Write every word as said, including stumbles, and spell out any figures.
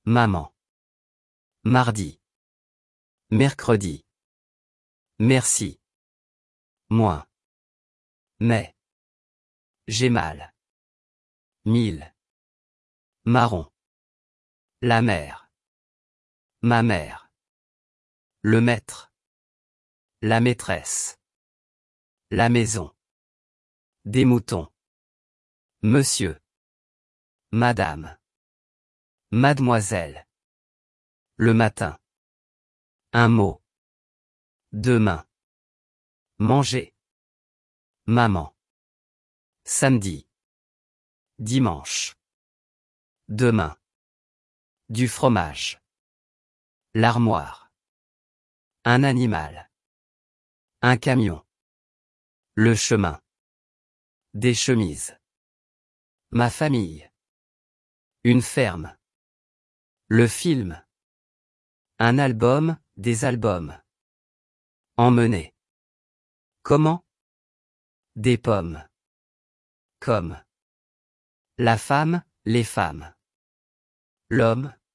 Maman. Mardi. Mercredi. Merci. Moins. Mais. J'ai mal. Mille. Marron. La mère. Ma mère. Le maître. La maîtresse. La maison. Des moutons. Monsieur. Madame. Mademoiselle. Le matin. Un mot. Demain. Manger. Maman. Samedi. Dimanche. Demain. Du fromage. L'armoire. Un animal. Un camion. Le chemin. Des chemises. Ma famille. Une ferme. Le film. Un album, des albums. Emmener. Comment? Des pommes. Comme. La femme, les femmes. L'homme.